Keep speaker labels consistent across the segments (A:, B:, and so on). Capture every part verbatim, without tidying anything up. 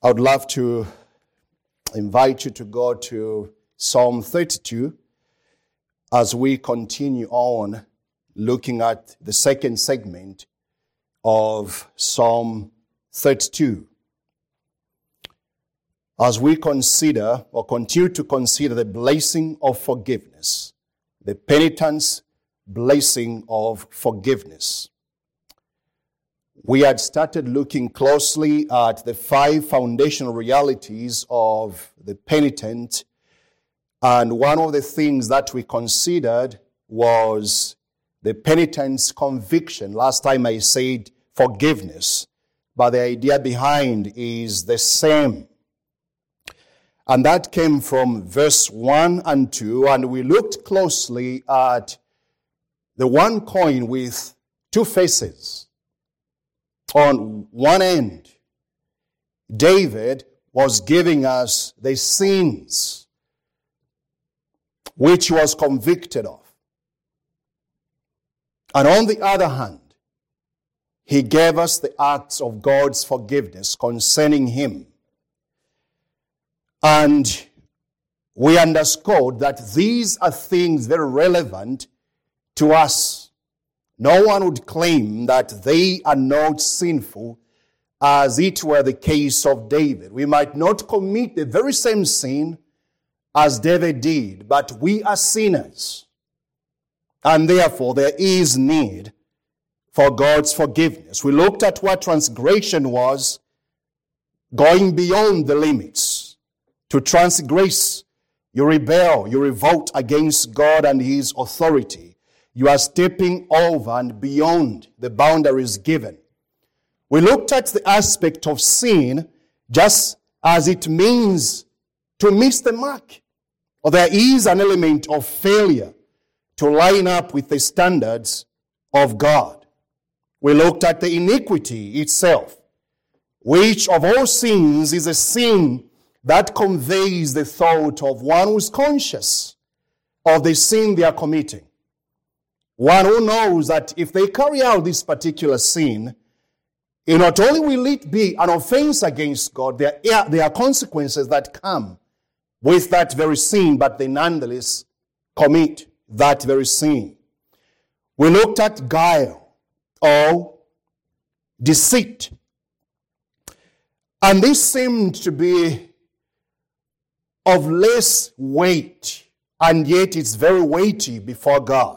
A: I would love to invite you to go to Psalm thirty-two as we continue on looking at the second segment of Psalm thirty-two. As we consider or continue to consider the blessing of forgiveness, the penitence blessing of forgiveness. We had started looking closely at the five foundational realities of the penitent, and one of the things that we considered was the penitent's conviction. Last time I said forgiveness, but the idea behind is the same. And that came from verse one and two, and we looked closely at the one coin with two faces. On one end, David was giving us the sins which he was convicted of. And on the other hand, he gave us the acts of God's forgiveness concerning him. And we underscored that these are things very relevant to us. No one would claim that they are not sinful as it were the case of David. We might not commit the very same sin as David did, but we are sinners. And therefore there is need for God's forgiveness. We looked at what transgression was, going beyond the limits. To transgress, you rebel, you revolt against God and His authority. You are stepping over and beyond the boundaries given. We looked at the aspect of sin just as it means to miss the mark. Or there is an element of failure to line up with the standards of God. We looked at the iniquity itself, which of all sins is a sin that conveys the thought of one who is conscious of the sin they are committing. One who knows that if they carry out this particular sin, it not only will it be an offense against God, there are, there are consequences that come with that very sin, but they nonetheless commit that very sin. We looked at guile or deceit. And this seemed to be of less weight, and yet it's very weighty before God.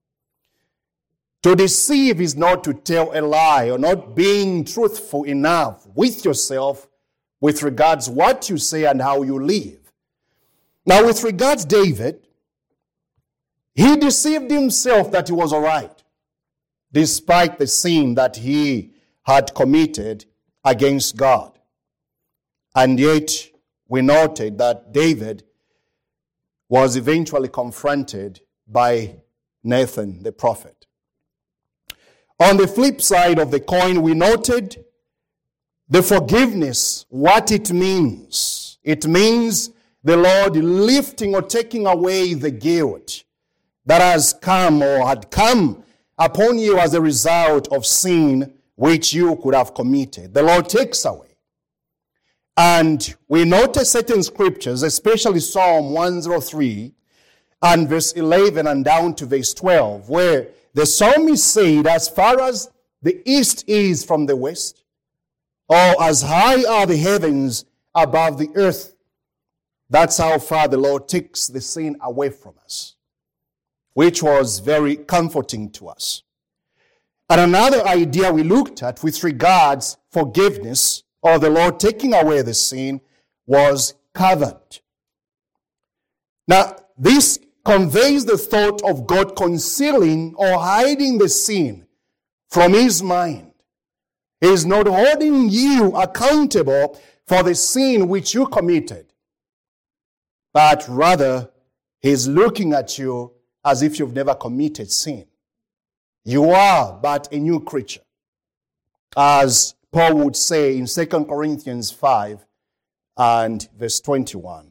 A: To deceive is not to tell a lie or not being truthful enough with yourself with regards what you say and how you live. Now, with regards David, he deceived himself that he was all right, despite the sin that he had committed against God. And yet, we noted that David was eventually confronted by Nathan the prophet. On the flip side of the coin, we noted the forgiveness, what it means. It means the Lord lifting or taking away the guilt that has come or had come upon you as a result of sin which you could have committed. The Lord takes away. And we notice certain scriptures, especially Psalm one oh three and verse eleven and down to verse twelve, where the psalmist said, as far as the east is from the west, or as high are the heavens above the earth, that's how far the Lord takes the sin away from us, which was very comforting to us. And another idea we looked at with regards forgiveness, or the Lord taking away the sin, was covered. Now, this conveys the thought of God concealing or hiding the sin from His mind. He is not holding you accountable for the sin which you committed, but rather He is looking at you as if you've never committed sin. You are but a new creature. As Paul would say in Second Corinthians five and verse twenty-one.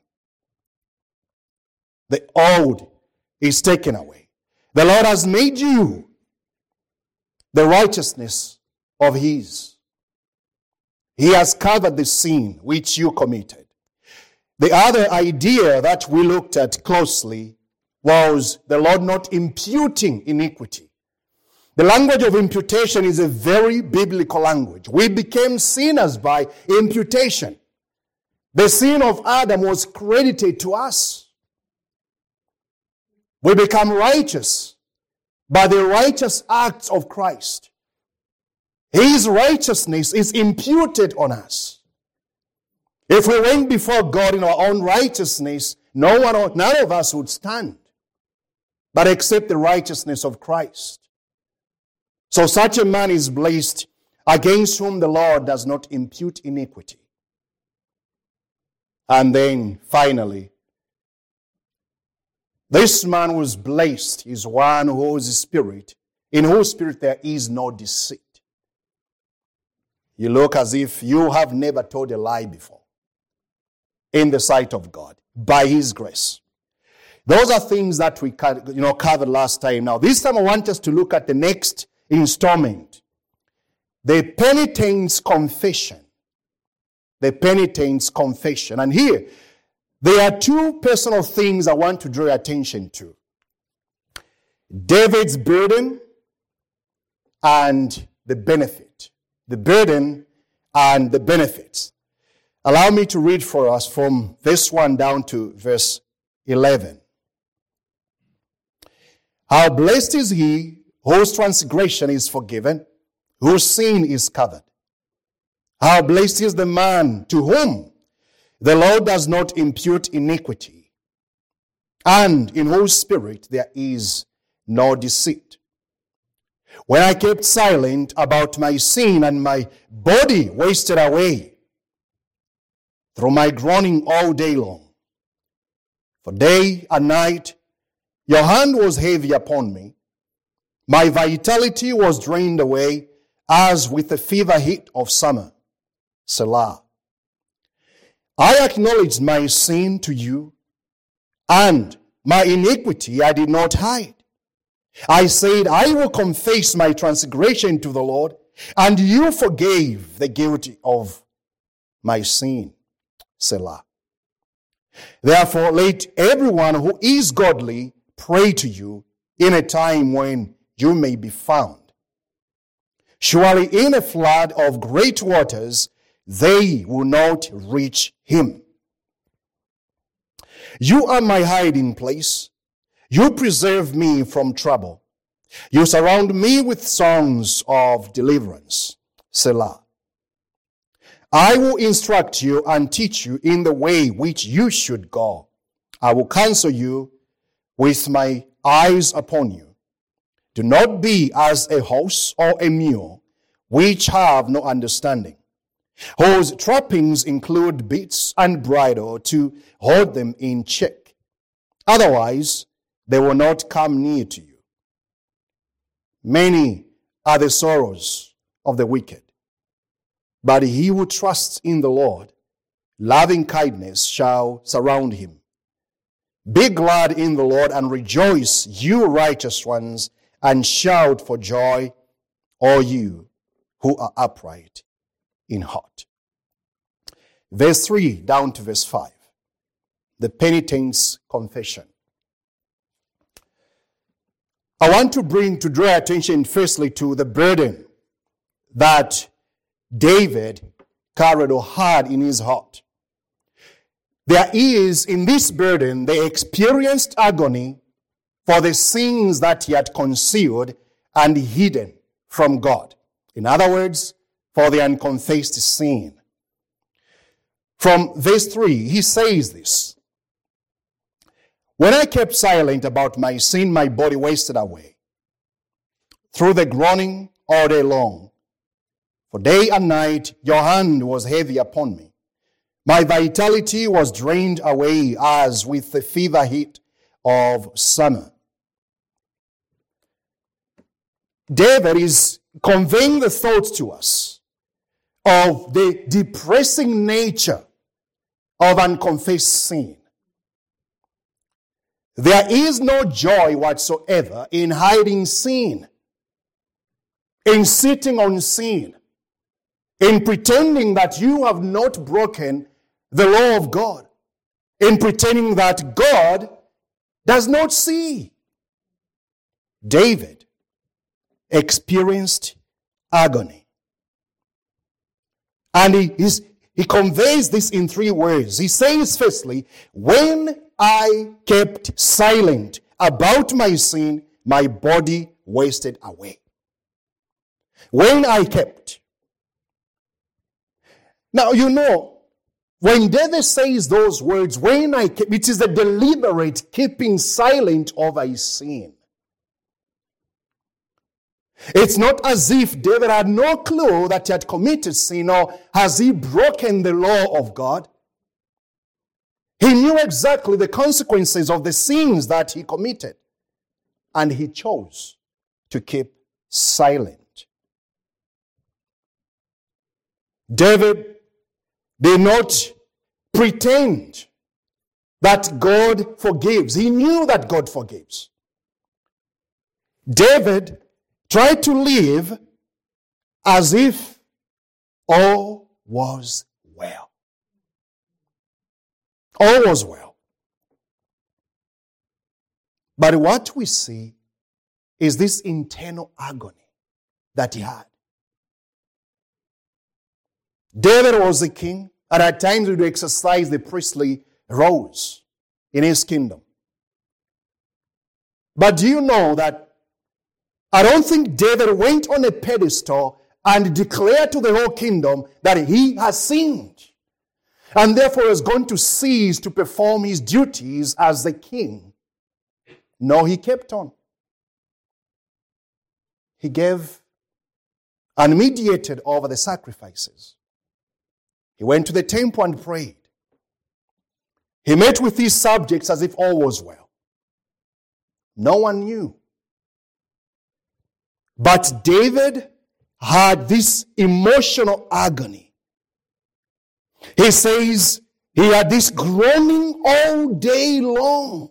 A: The old is taken away. The Lord has made you the righteousness of His. He has covered the sin which you committed. The other idea that we looked at closely was the Lord not imputing iniquity. The language of imputation is a very biblical language. We became sinners by imputation. The sin of Adam was credited to us. We become righteous by the righteous acts of Christ. His righteousness is imputed on us. If we went before God in our own righteousness, no one, none of us would stand, but except the righteousness of Christ. So such a man is blessed, against whom the Lord does not impute iniquity. And then finally, this man was blessed is one whose spirit, in whose spirit there is no deceit. You look as if you have never told a lie before in the sight of God by His grace. Those are things that we you know, covered last time. Now, this time I want us to look at the next installment. The penitent's confession. The penitent's confession. And here, there are two personal things I want to draw your attention to. David's burden and the benefit. The burden and the benefits. Allow me to read for us from verse one down to verse eleven. How blessed is he whose transgression is forgiven, whose sin is covered. How blessed is the man to whom the Lord does not impute iniquity, and in whose spirit there is no deceit. When I kept silent about my sin and my body wasted away through my groaning all day long, for day and night your hand was heavy upon me. My vitality was drained away as with the fever heat of summer. Selah. I acknowledged my sin to you, and my iniquity I did not hide. I said, I will confess my transgression to the Lord, and you forgave the guilty of my sin. Selah. Therefore, let everyone who is godly pray to you in a time when you may be found. Surely in a flood of great waters, they will not reach him. You are my hiding place. You preserve me from trouble. You surround me with songs of deliverance. Selah. I will instruct you and teach you in the way which you should go. I will counsel you with my eyes upon you. Do not be as a horse or a mule, which have no understanding, whose trappings include bits and bridle to hold them in check. Otherwise, they will not come near to you. Many are the sorrows of the wicked, but he who trusts in the Lord, loving kindness shall surround him. Be glad in the Lord and rejoice, you righteous ones, and shout for joy, all you who are upright in heart. Verse three down to verse five. The penitent's confession. I want to bring to draw attention firstly to the burden that David carried or had in his heart. There is in this burden the experienced agony for the sins that he had concealed and hidden from God. In other words, for the unconfessed sin. From verse three, he says this. When I kept silent about my sin, my body wasted away through the groaning all day long. For day and night your hand was heavy upon me. My vitality was drained away as with the fever heat of summer. David is conveying the thoughts to us of the depressing nature of unconfessed sin. There is no joy whatsoever in hiding sin, in sitting on sin, in pretending that you have not broken the law of God, in pretending that God does not see. David experienced agony. And he, he's, he conveys this in three words. He says, firstly, when I kept silent about my sin, my body wasted away. When I kept. Now, you know, when David says those words, when I kept, it is a deliberate keeping silent over his sin. It's not as if David had no clue that he had committed sin, or has he broken the law of God. He knew exactly the consequences of the sins that he committed, and he chose to keep silent. David did not pretend that God forgives. He knew that God forgives. David tried to live as if all was well. All was well. But what we see is this internal agony that he had. David was a king, and at times he would exercise the priestly roles in his kingdom. But do you know that I don't think David went on a pedestal and declared to the whole kingdom that he has sinned, and therefore is going to cease to perform his duties as the king. No, he kept on. He gave and mediated over the sacrifices. He went to the temple and prayed. He met with his subjects as if all was well. No one knew. But David had this emotional agony. He says he had this groaning all day long.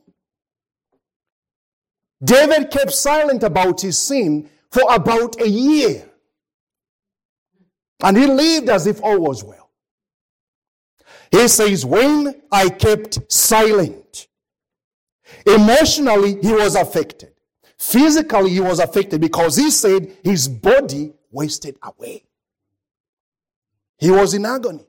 A: David kept silent about his sin for about a year. And he lived as if all was well. He says, when I kept silent, emotionally he was affected. Physically, he was affected because he said his body wasted away. He was in agony.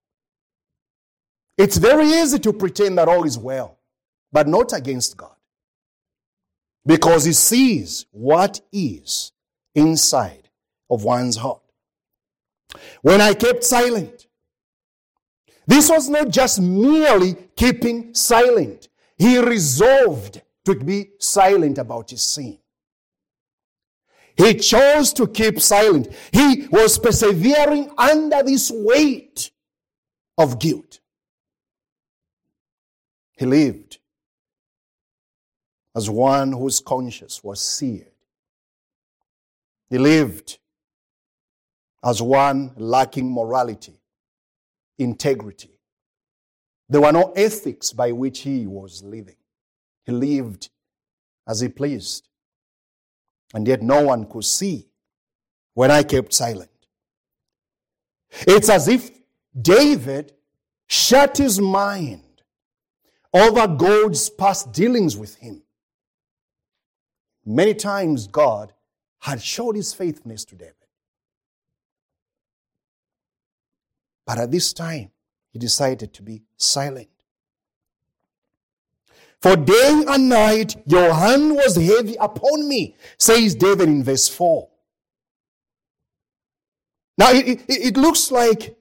A: It's very easy to pretend that all is well, but not against God. Because he sees what is inside of one's heart. When I kept silent, this was not just merely keeping silent. He resolved to be silent about his sin. He chose to keep silent. He was persevering under this weight of guilt. He lived as one whose conscience was seared. He lived as one lacking morality, integrity. There were no ethics by which he was living. He lived as he pleased. And yet no one could see when I kept silent. It's as if David shut his mind over God's past dealings with him. Many times God had showed his faithfulness to David. But at this time, he decided to be silent. For day and night your hand was heavy upon me, says David in verse four. Now it, it, it looks like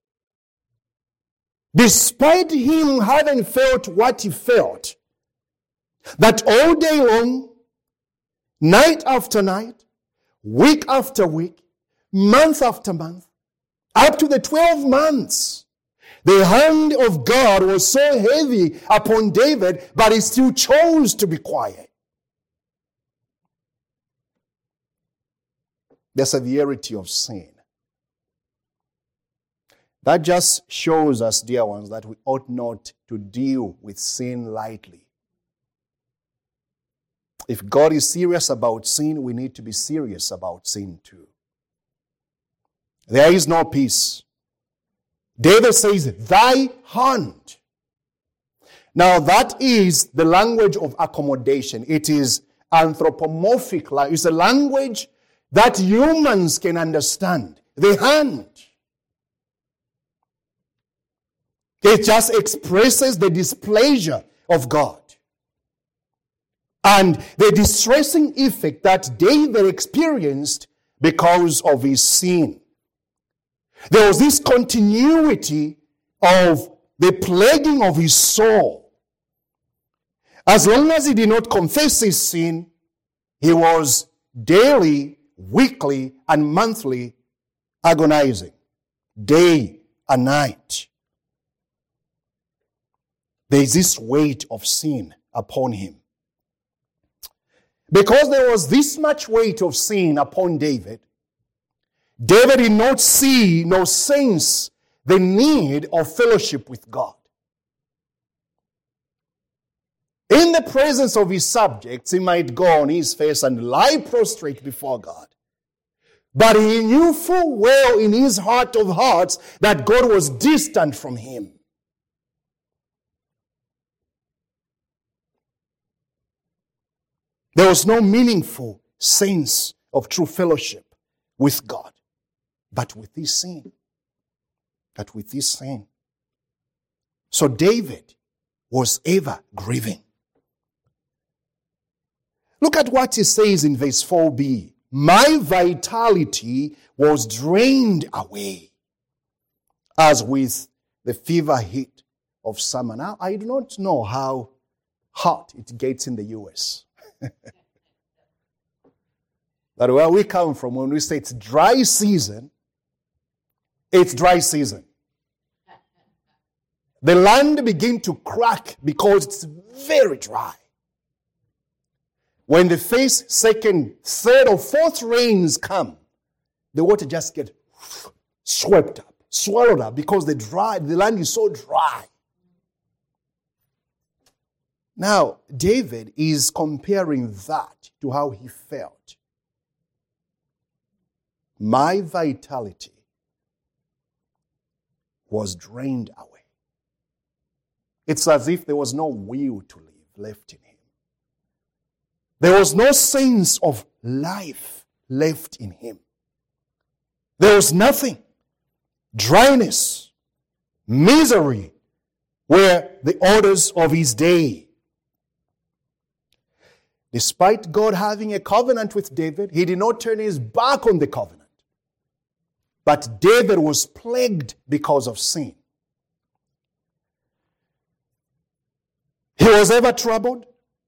A: despite him having felt what he felt, that all day long, night after night, week after week, month after month, up to the twelve months, the hand of God was so heavy upon David, but he still chose to be quiet. The severity of sin. That just shows us, dear ones, that we ought not to deal with sin lightly. If God is serious about sin, we need to be serious about sin too. there is no peace. David says, thy hand. Now that is the language of accommodation. It is anthropomorphic. It's a language that humans can understand. The hand. It just expresses the displeasure of God. And the distressing effect that David experienced because of his sin. There was this continuity of the plaguing of his soul. As long as he did not confess his sin, he was daily, weekly, and monthly agonizing, day and night. There is this weight of sin upon him. Because there was this much weight of sin upon David, David did not see nor sense the need of fellowship with God. In the presence of his subjects, he might go on his face and lie prostrate before God. But he knew full well in his heart of hearts that God was distant from him. There was no meaningful sense of true fellowship with God, but with his sin. But with his sin. So David was ever grieving. Look at what he says in verse four b. My vitality was drained away as with the fever heat of summer. Now, I do not know how hot it gets in the U S But where we come from, when we say it's dry season, it's dry season. The land begins to crack because it's very dry. When the first, second, third, or fourth rains come, the water just gets swept up, swallowed up, because the dry, the land is so dry. Now, David is comparing that to how he felt. My vitality was drained away. It's as if there was no will to live left in him. There was no sense of life left in him. There was nothing. Dryness, misery were the orders of his day. Despite God having a covenant with David, he did not turn his back on the covenant. But David was plagued because of sin. He was ever troubled.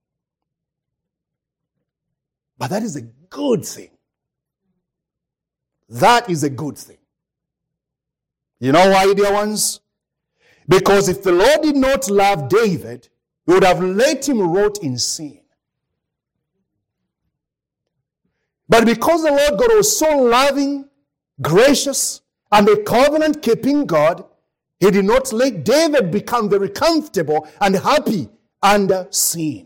A: But that is a good thing. That is a good thing. You know why, dear ones? Because if the Lord did not love David, he would have let him rot in sin. But because the Lord God was so loving, gracious, and a covenant-keeping God, he did not let David become very comfortable and happy under sin.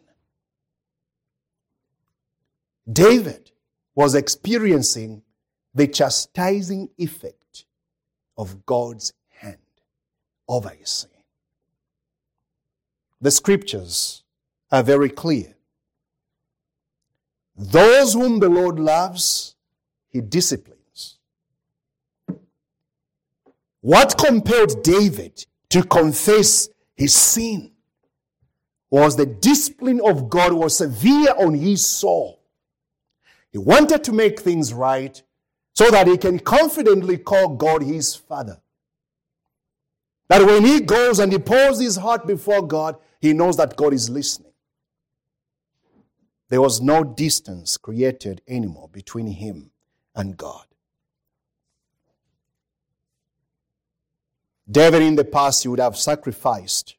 A: David was experiencing the chastising effect of God's hand over his sin. The scriptures are very clear. Those whom the Lord loves, he disciplines. What compelled David to confess his sin was the discipline of God was severe on his soul. He wanted to make things right so that he can confidently call God his Father. That when he goes and he pours his heart before God, he knows that God is listening. There was no distance created anymore between him and God. David in the past, he would have sacrificed.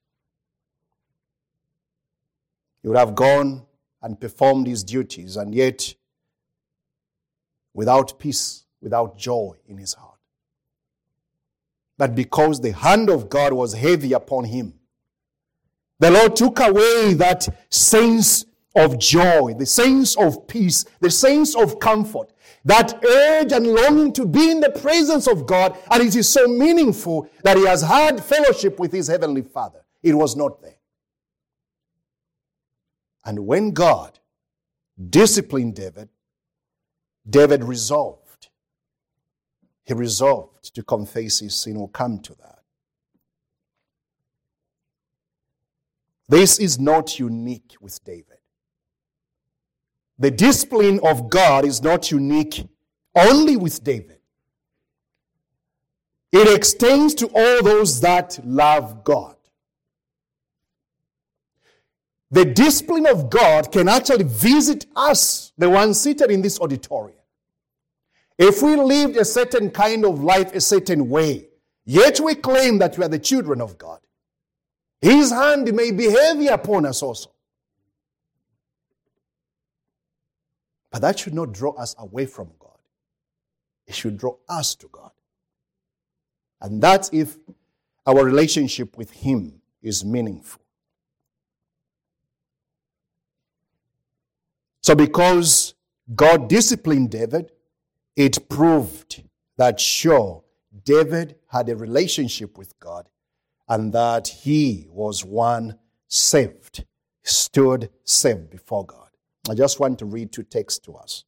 A: He would have gone and performed his duties, and yet without peace, without joy in his heart. But because the hand of God was heavy upon him, the Lord took away that sense of joy, the sense of peace, the sense of comfort, that urge and longing to be in the presence of God, and it is so meaningful that he has had fellowship with his heavenly Father. It was not there. And when God disciplined David, David resolved. He resolved to confess his sin. We'll come to that. This is not unique with David. The discipline of God is not unique only with David. It extends to all those that love God. The discipline of God can actually visit us, the ones seated in this auditorium. If we lived a certain kind of life a certain way, yet we claim that we are the children of God, his hand may be heavy upon us also. But that should not draw us away from God. It should draw us to God. And that's if our relationship with him is meaningful. So because God disciplined David, it proved that sure, David had a relationship with God and that he was one saved, stood saved before God. I just want to read two texts to us.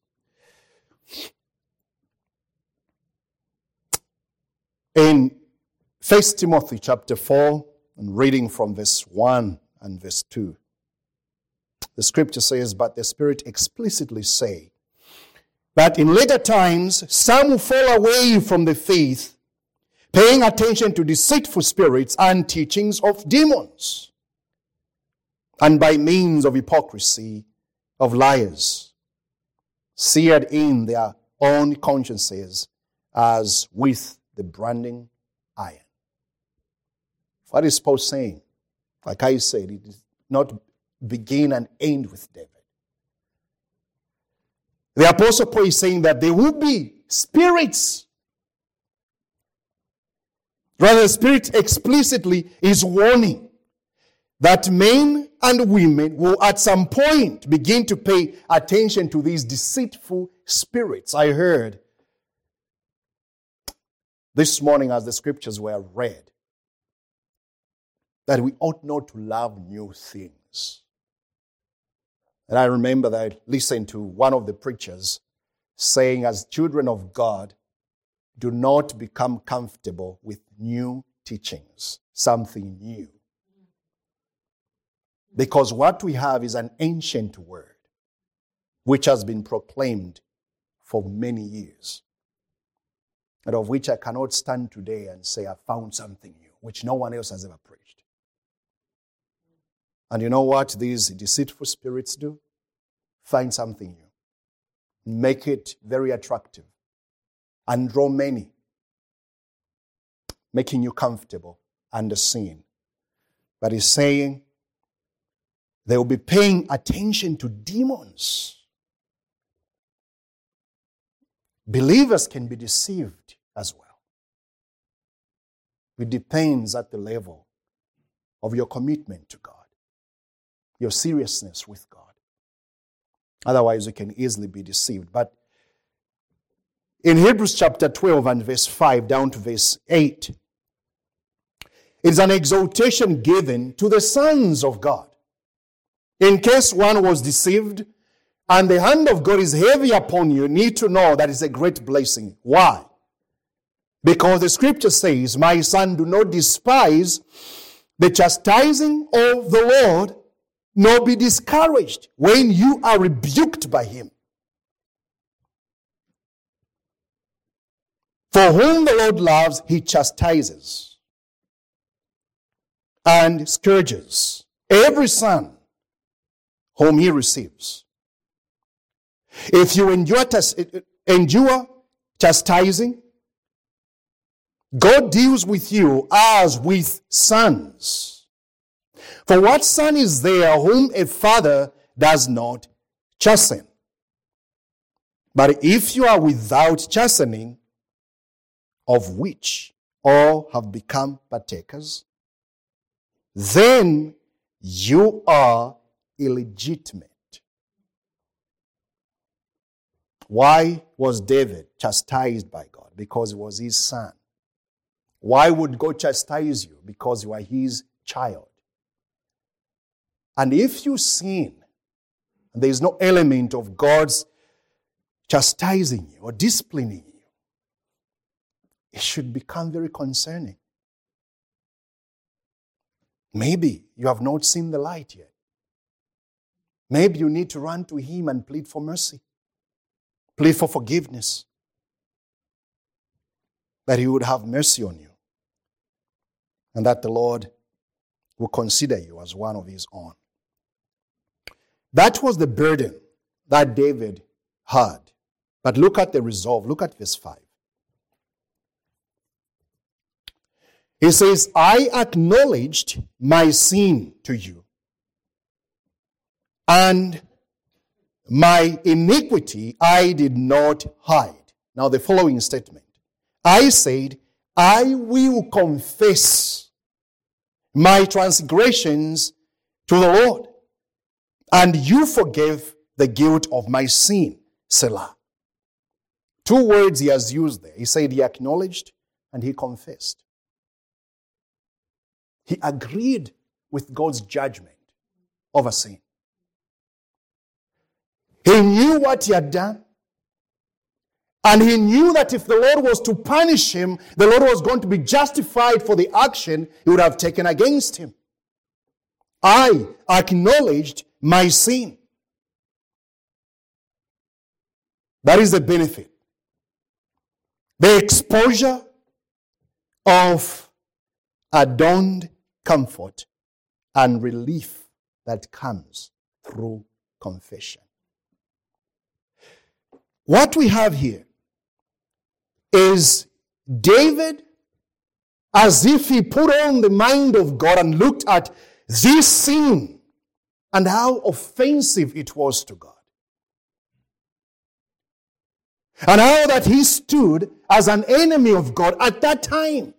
A: In First Timothy chapter four, and reading from verse one and verse two, the scripture says, "But the Spirit explicitly say that in later times some will fall away from the faith, paying attention to deceitful spirits and teachings of demons, and by means of hypocrisy of liars, seared in their own consciences as with the branding iron." What is Paul saying? Like I said, it is not begin and end with David. The Apostle Paul is saying that there will be spirits. Rather, the Spirit explicitly is warning that men and women will at some point begin to pay attention to these deceitful spirits. I heard this morning as the scriptures were read that we ought not to love new things. And I remember that I listened to one of the preachers saying, as children of God, do not become comfortable with new teachings, something new. Because what we have is an ancient word which has been proclaimed for many years, and of which I cannot stand today and say I found something new, which no one else has ever preached. And you know what these deceitful spirits do? Find something new. Make it very attractive. And draw many. Making you comfortable under sin. But he's saying they will be paying attention to demons. Believers can be deceived as well. It depends at the level of your commitment to God. Your seriousness with God. Otherwise, you can easily be deceived. But in Hebrews chapter twelve and verse five down to verse eight, it is an exhortation given to the sons of God. In case one was deceived and the hand of God is heavy upon you, you need to know that it's a great blessing. Why? Because the scripture says, "My son, do not despise the chastising of the Lord, nor be discouraged when you are rebuked by him. For whom the Lord loves, he chastises and scourges every son whom he receives. If you endure, endure chastising, God deals with you as with sons. For what son is there whom a father does not chasten? But if you are without chastening, of which all have become partakers, then you are illegitimate Why was David chastised by God? Because he was his son. Why would God chastise you? Because you are his child. And if you sin, there is no element of God's chastising you or disciplining you, it should become very concerning. Maybe you have not seen the light yet. Maybe you need to run to him and plead for mercy. Plead for forgiveness. That he would have mercy on you. And that the Lord will consider you as one of his own. That was the burden that David had. But look at the resolve. Look at verse five. He says, I acknowledged my sin to you, and my iniquity I did not hide. Now the following statement. I said, I will confess my transgressions to the Lord, and you forgave the guilt of my sin. Selah. Two words he has used there. He said he acknowledged and he confessed. He agreed with God's judgment over sin. He knew what he had done. And he knew that if the Lord was to punish him, the Lord was going to be justified for the action he would have taken against him. I acknowledged my sin. That is the benefit. The exposure of adorned comfort and relief that comes through confession. What we have here is David, as if he put on the mind of God and looked at this sin and how offensive it was to God. And how that he stood as an enemy of God at that time.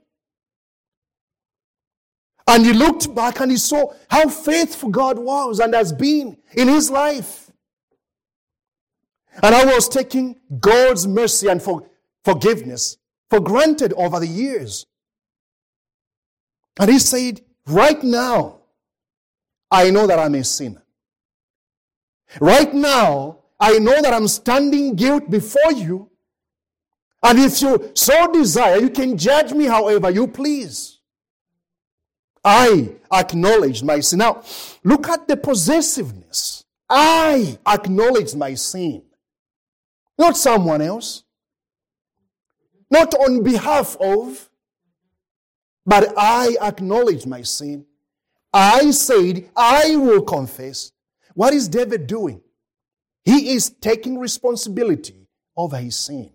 A: And he looked back and he saw how faithful God was and has been in his life. And I was taking God's mercy and for, forgiveness for granted over the years. And he said, right now, I know that I'm a sinner. Right now, I know that I'm standing guilt before you. And if you so desire, you can judge me however you please. I acknowledge my sin. Now, look at the possessiveness. I acknowledge my sin. Not someone else. Not on behalf of. But I acknowledge my sin. I said, I will confess. What is David doing? He is taking responsibility over his sin.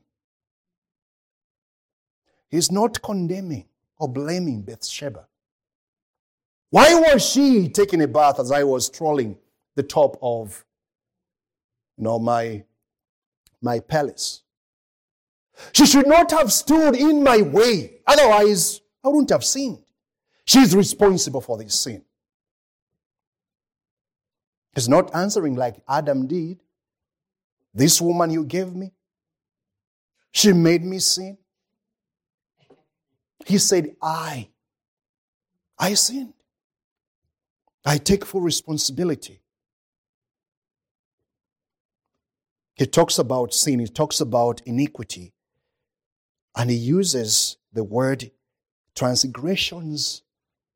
A: He's not condemning or blaming Bathsheba. Why was she taking a bath as I was strolling the top of, you know, my, my palace? She should not have stood in my way. Otherwise, I wouldn't have sinned. She's responsible for this sin. He's not answering like Adam did. This woman you gave me, she made me sin. He said, I, I sinned. I take full responsibility. He talks about sin. He talks about iniquity. And he uses the word transgressions.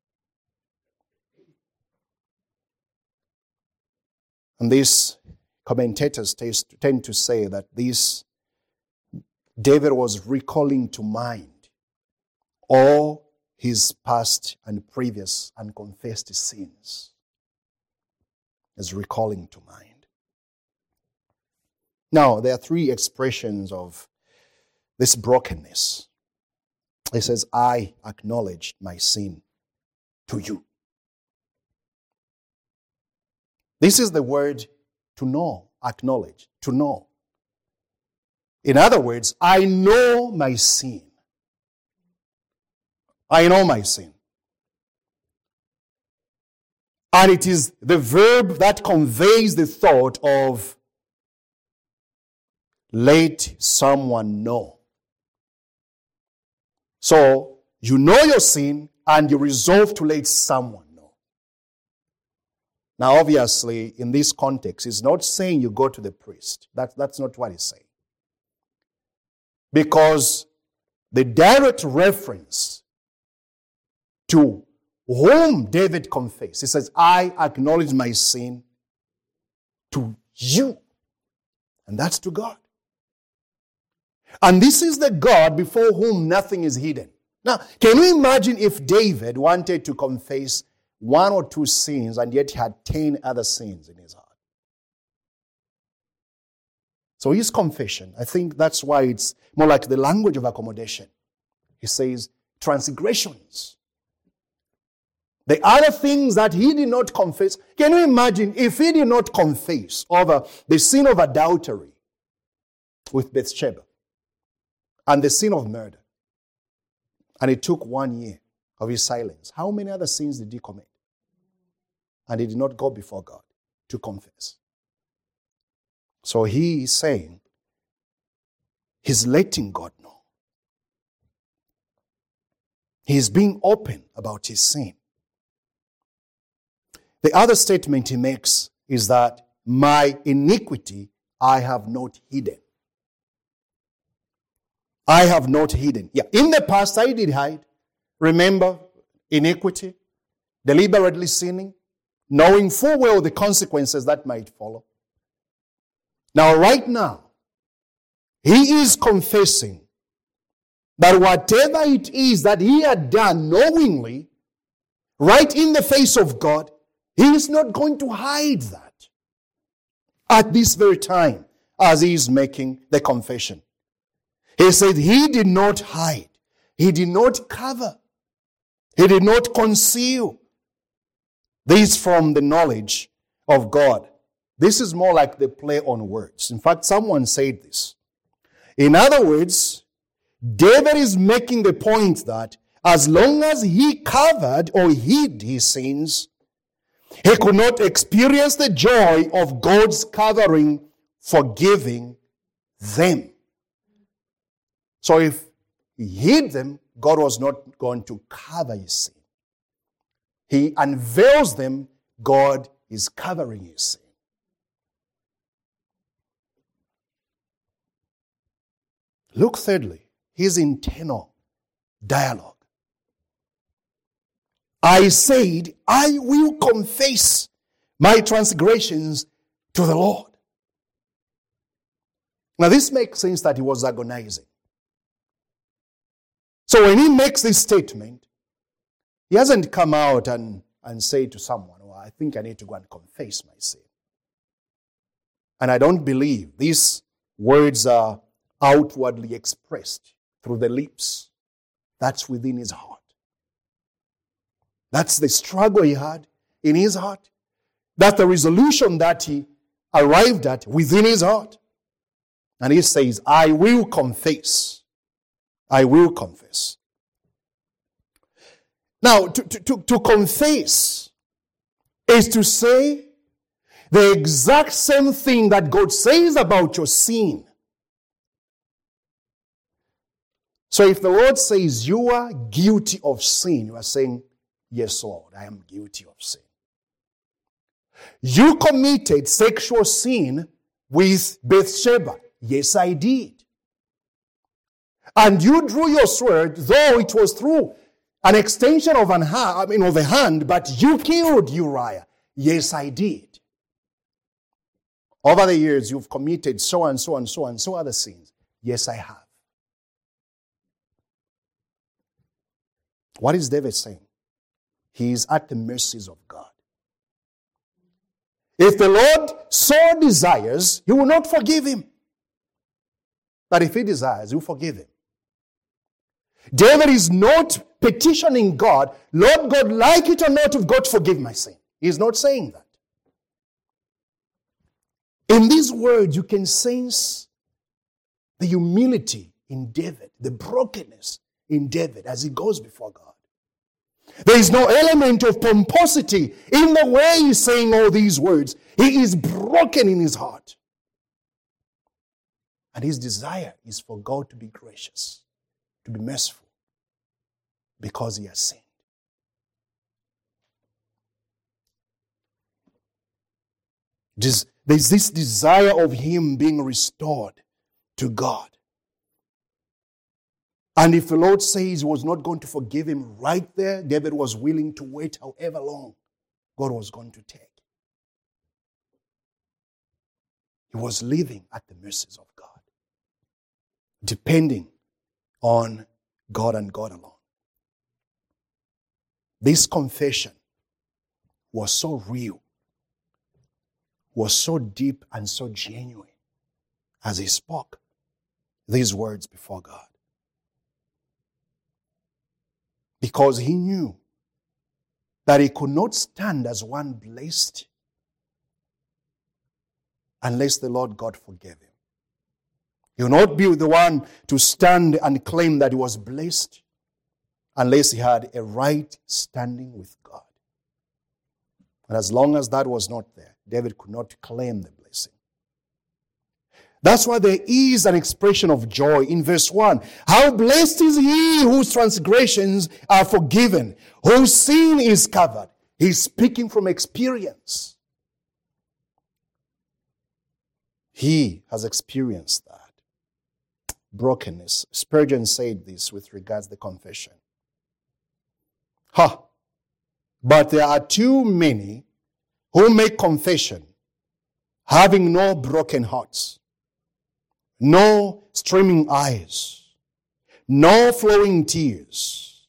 A: And these commentators tend to say that this, David was recalling to mind all his past and previous unconfessed sins. Is recalling to mind. Now, there are three expressions of this brokenness. He says, I acknowledged my sin to you. This is the word to know, acknowledge, to know. In other words, I know my sin. I know my sin. And it is the verb that conveys the thought of let someone know. So, you know your sin and you resolve to let someone know. Now, obviously, in this context, it's not saying you go to the priest. That, that's not what he's saying. Because the direct reference to whom David confessed, he says, I acknowledge my sin to you. And that's to God. And this is the God before whom nothing is hidden. Now, can you imagine if David wanted to confess one or two sins and yet he had ten other sins in his heart? So his confession, I think that's why it's more like the language of accommodation. He says, transgressions. The other things that he did not confess. Can you imagine if he did not confess over the sin of adultery with Bathsheba and the sin of murder, and it took one year of his silence, how many other sins did he commit? And he did not go before God to confess. So he is saying, he's letting God know. He's being open about his sin. The other statement he makes is that my iniquity I have not hidden. I have not hidden. Yeah, in the past I did hide. Remember, iniquity, deliberately sinning, knowing full well the consequences that might follow. Now, right now, he is confessing that whatever it is that he had done knowingly, right in the face of God, he is not going to hide that at this very time as he is making the confession. He said he did not hide. He did not cover. He did not conceal. This from the knowledge of God. This is more like the play on words. In fact, someone said this. In other words, David is making the point that as long as he covered or hid his sins, he could not experience the joy of God's covering, forgiving them. So if he hid them, God was not going to cover his sin. He unveils them, God is covering his sin. Look thirdly, his internal dialogue. I said, I will confess my transgressions to the Lord. Now this makes sense that he was agonizing. So when he makes this statement, he hasn't come out and, and said to someone, well, I think I need to go and confess my sin. And I don't believe these words are outwardly expressed through the lips. That's within his heart. That's the struggle he had in his heart. That's the resolution that he arrived at within his heart. And he says, I will confess. I will confess. Now, to, to, to confess is to say the exact same thing that God says about your sin. So if the Lord says you are guilty of sin, you are saying, yes, Lord, I am guilty of sin. You committed sexual sin with Bathsheba. Yes, I did. And you drew your sword, though it was through an extension of an hand, I mean of a hand, but you killed Uriah. Yes, I did. Over the years, you've committed so and so and so and so other sins. Yes, I have. What is David saying? He is at the mercies of God. If the Lord so desires, he will not forgive him. But if he desires, he will forgive him. David is not petitioning God, Lord God, like it or not, if God forgive my sin. He is not saying that. In these words, you can sense the humility in David, the brokenness in David as he goes before God. There is no element of pomposity in the way he's saying all these words. He is broken in his heart. And his desire is for God to be gracious, to be merciful, because he has sinned. There's this desire of him being restored to God. And if the Lord says he was not going to forgive him right there, David was willing to wait however long God was going to take. He was living at the mercies of God, depending on God and God alone. This confession was so real, was so deep and so genuine as he spoke these words before God. Because he knew that he could not stand as one blessed unless the Lord God forgave him. He will not be the one to stand and claim that he was blessed unless he had a right standing with God. And as long as that was not there, David could not claim the blessing. That's why there is an expression of joy in verse one. How blessed is he whose transgressions are forgiven, whose sin is covered. He's speaking from experience. He has experienced that. Brokenness. Spurgeon said this with regards to the confession. Ha! Huh. But there are too many who make confession having no broken hearts, no streaming eyes, no flowing tears,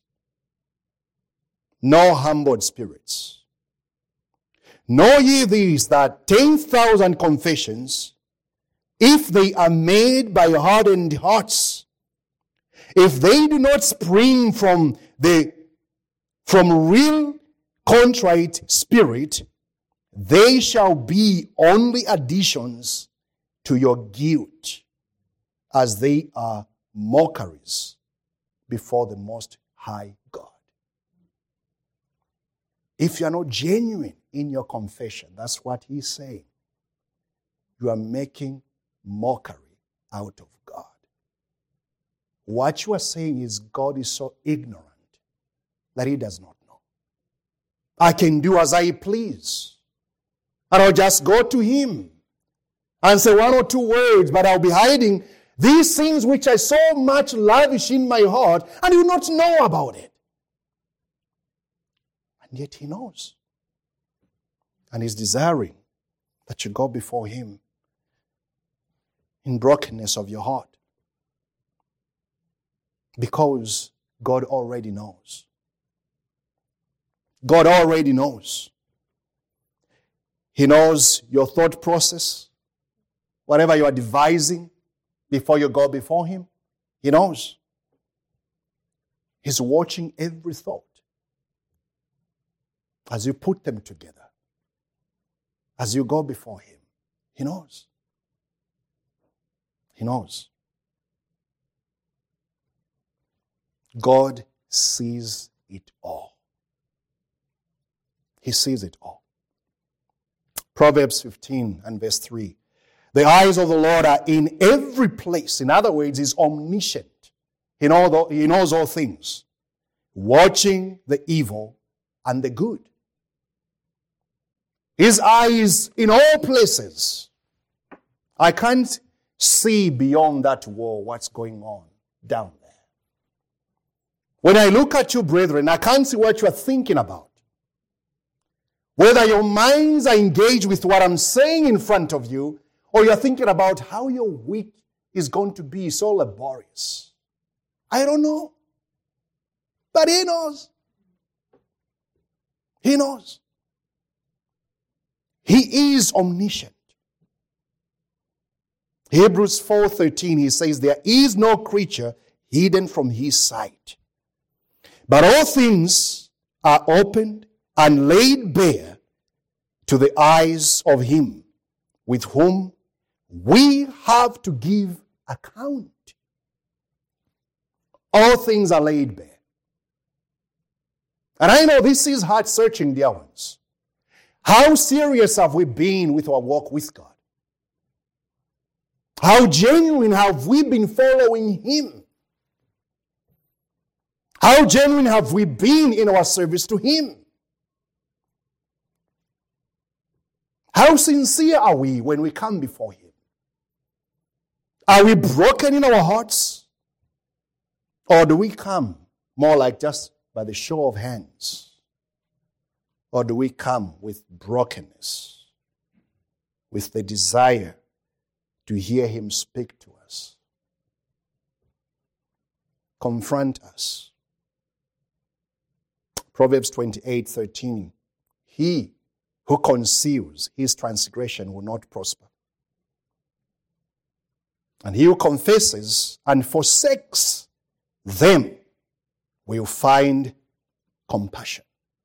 A: no humbled spirits. Know ye this, that ten thousand confessions, if they are made by hardened hearts, if they do not spring from the from real contrite spirit, they shall be only additions to your guilt, as they are mockeries before the Most High God. If you are not genuine in your confession, that's what he's saying. You are making mockery out of God. What you are saying is God is so ignorant that he does not know. I can do as I please. And I'll just go to him and say one or two words, but I'll be hiding these things which I so much lavish in my heart, and you will not know about it. And yet he knows. And he's desiring that you go before him in brokenness of your heart. Because God already knows. God already knows. He knows your thought process, whatever you are devising before you go before him. He knows. He's watching every thought as you put them together, as you go before him. He knows. He knows. God sees it all. He sees it all. Proverbs fifteen and verse three. The eyes of the Lord are in every place. In other words, he's omniscient. He knows all, he knows all things, watching the evil and the good. His eyes in all places. I can't see beyond that wall what's going on down there. When I look at you, brethren, I can't see what you are thinking about. Whether your minds are engaged with what I'm saying in front of you, or you're thinking about how your week is going to be so laborious. I don't know. But he knows. He knows. He is omniscient. Hebrews four thirteen, he says, there is no creature hidden from his sight, but all things are opened and laid bare to the eyes of him with whom we have to give account. All things are laid bare. And I know this is heart-searching, dear ones. How serious have we been with our walk with God? How genuine have we been following Him? How genuine have we been in our service to Him? How sincere are we when we come before Him? Are we broken in our hearts? Or do we come more like just by the show of hands? Or do we come with brokenness, with the desire to hear Him speak to us, confront us? Proverbs twenty-eight thirteen, he who conceals his transgression will not prosper, and he who confesses and forsakes them will find compassion.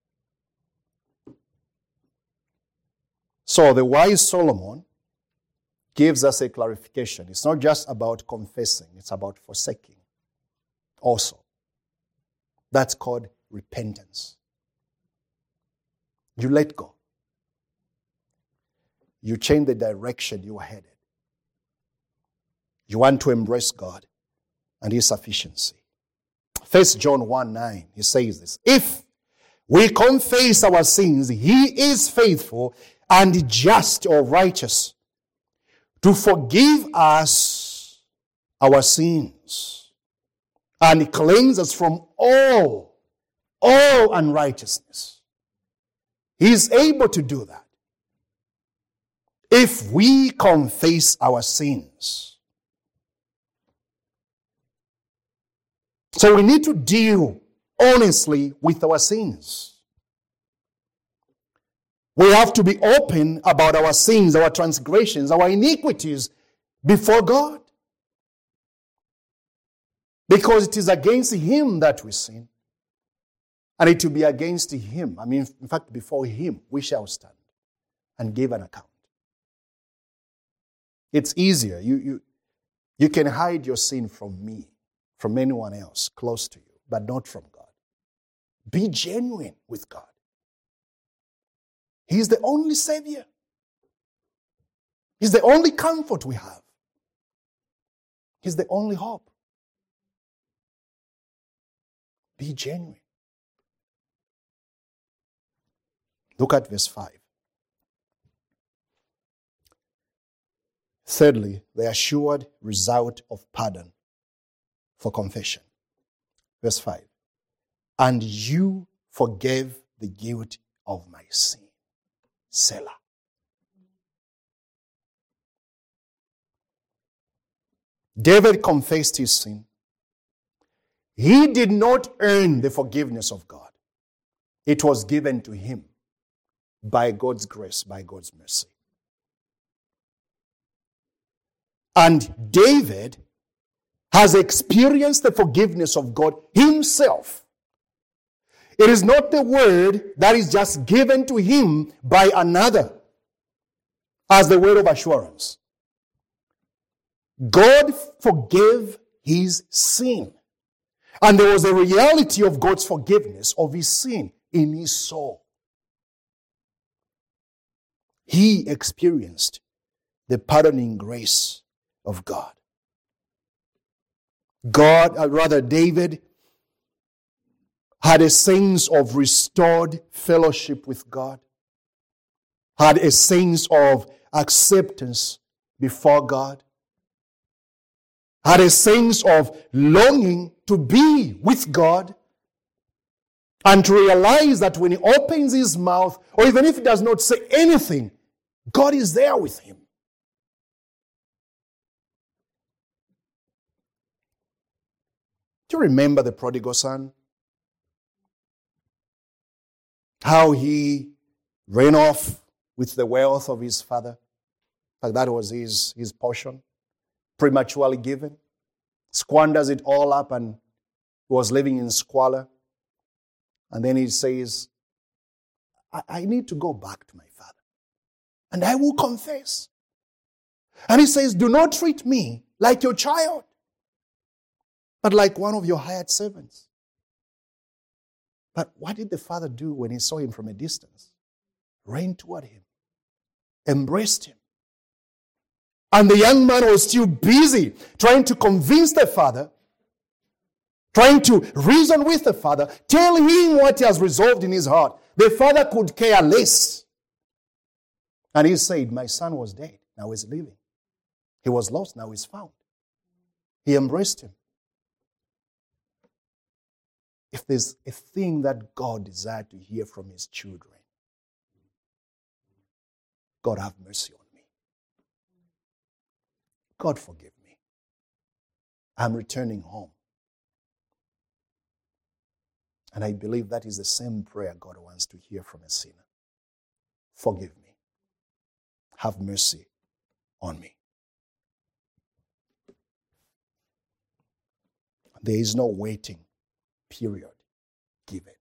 A: So the wise Solomon gives us a clarification. It's not just about confessing, it's about forsaking also. That's called repentance. You let go. You change the direction you are headed. You want to embrace God and His sufficiency. First John one nine, he says this, if we confess our sins, He is faithful and just or righteous to forgive us our sins and cleanse us from all, all unrighteousness. He is able to do that if we confess our sins. So we need to deal honestly with our sins. We have to be open about our sins, our transgressions, our iniquities before God. Because it is against Him that we sin. And it will be against Him. I mean, in fact, before Him we shall stand and give an account. It's easier. You, you, you can hide your sin from me, from anyone else close to you, but not from God. Be genuine with God. He is the only Savior. He's the only comfort we have. He's the only hope. Be genuine. Look at verse five. Thirdly, the assured result of pardon for confession. Verse five. And you forgave the guilt of my sin. Selah. David confessed his sin. He did not earn the forgiveness of God. It was given to him by God's grace, by God's mercy. And David has experienced the forgiveness of God himself. It is not the word that is just given to him by another as the word of assurance. God forgave his sin. And there was a reality of God's forgiveness of his sin in his soul. He experienced the pardoning grace of God. God, or rather David, had a sense of restored fellowship with God, had a sense of acceptance before God, had a sense of longing to be with God, and to realize that when he opens his mouth, or even if he does not say anything, God is there with him. Do you remember the prodigal son? How he ran off with the wealth of his father. Like that was his, his portion, prematurely given. Squanders it all up and was living in squalor. And then he says, I, I need to go back to my father. And I will confess. And he says, do not treat me like your child, but like one of your hired servants. But what did the father do when he saw him from a distance? Ran toward him, embraced him, And the young man was still busy trying to convince the father, trying to reason with the father, tell him what he has resolved in his heart. The father could care less. And he said, my son was dead, now he's living. He was lost, now he's found. He embraced him. If there's a thing that God desired to hear from his children, God have mercy on me. God forgive me. I'm returning home. And I believe that is the same prayer God wants to hear from a sinner. Forgive me. Have mercy on me. There is no waiting period given.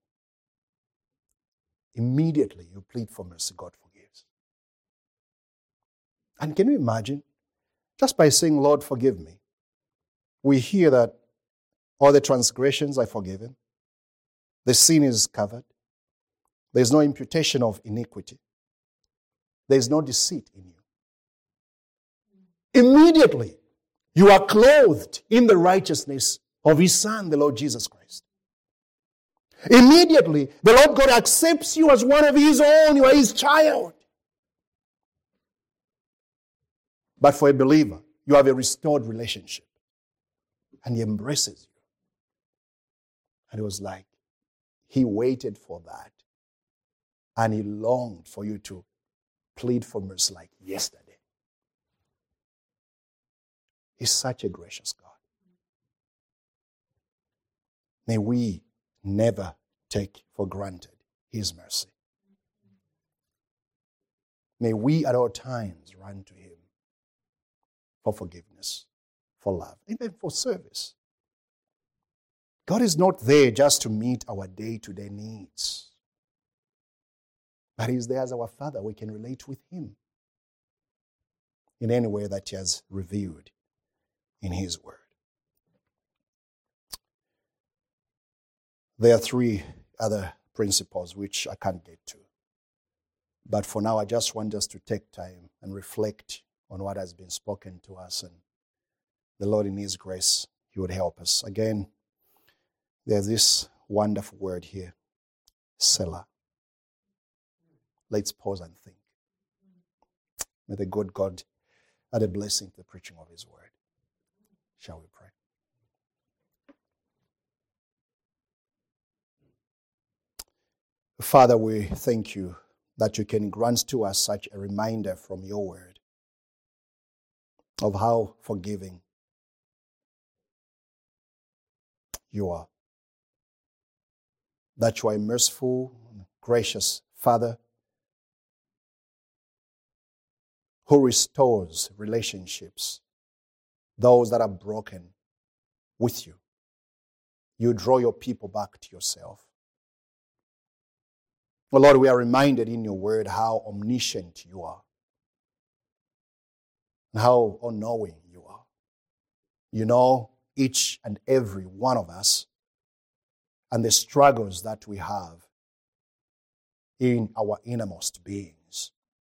A: Immediately you plead for mercy, God forgives. And can you imagine? Just by saying, Lord, forgive me, we hear that all the transgressions are forgiven. The sin is covered. There's no imputation of iniquity. There's no deceit in you. Immediately, you are clothed in the righteousness of his Son, the Lord Jesus Christ. Immediately, the Lord God accepts you as one of his own. You are his child. But for a believer, you have a restored relationship. And he embraces you. And it was like, he waited for that. And he longed for you to plead for mercy like yesterday. He's such a gracious God. May we never take for granted his mercy. May we at all times run to him for forgiveness, for love, even for service. God is not there just to meet our day-to-day needs. But he's there as our Father. We can relate with him in any way that he has revealed in his word. There are three other principles which I can't get to. But for now, I just want us to take time and reflect on what has been spoken to us. And the Lord in his grace, he would help us. Again, there's this wonderful word here, Selah. Let's pause and think. May the good God add a blessing to the preaching of his word. Shall we pray? Father, we thank you that you can grant to us such a reminder from your word of how forgiving you are. That you are a merciful, gracious Father who restores relationships, those that are broken with you. You draw your people back to yourself. Well, Lord, we are reminded in your word how omniscient you are and how all-knowing you are. You know each and every one of us and the struggles that we have in our innermost beings.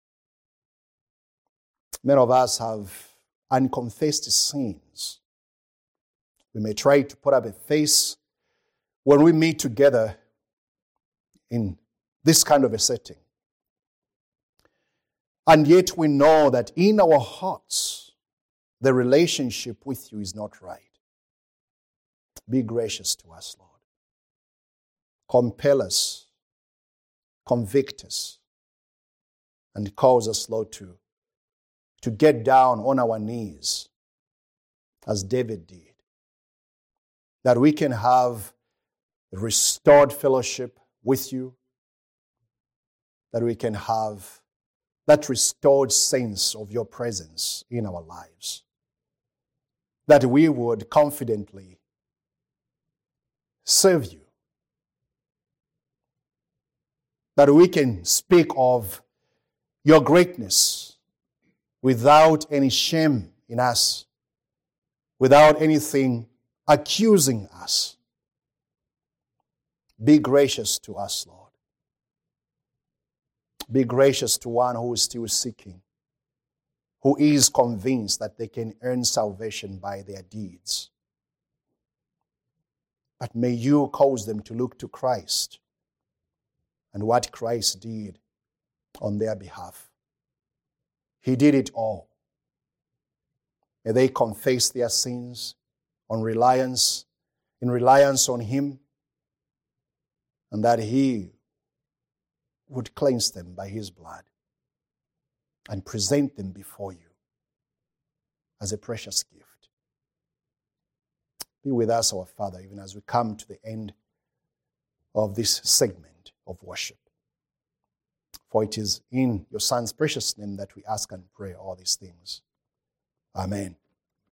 A: Many of us have unconfessed sins. We may try to put up a face when we meet together in this kind of a setting. And yet we know that in our hearts, the relationship with you is not right. Be gracious to us, Lord. Compel us, convict us, and cause us, Lord, to, to get down on our knees as David did. That we can have restored fellowship with you, that we can have that restored sense of your presence in our lives. That we would confidently serve you. That we can speak of your greatness without any shame in us, without anything accusing us. Be gracious to us, Lord. Be gracious to one who is still seeking, who is convinced that they can earn salvation by their deeds. But may you cause them to look to Christ and what Christ did on their behalf. He did it all. May they confess their sins on reliance, in reliance on Him, and that He would cleanse them by His blood and present them before you as a precious gift. Be with us, our Father, even as we come to the end of this segment of worship. For it is in your Son's precious name that we ask and pray all these things. Amen.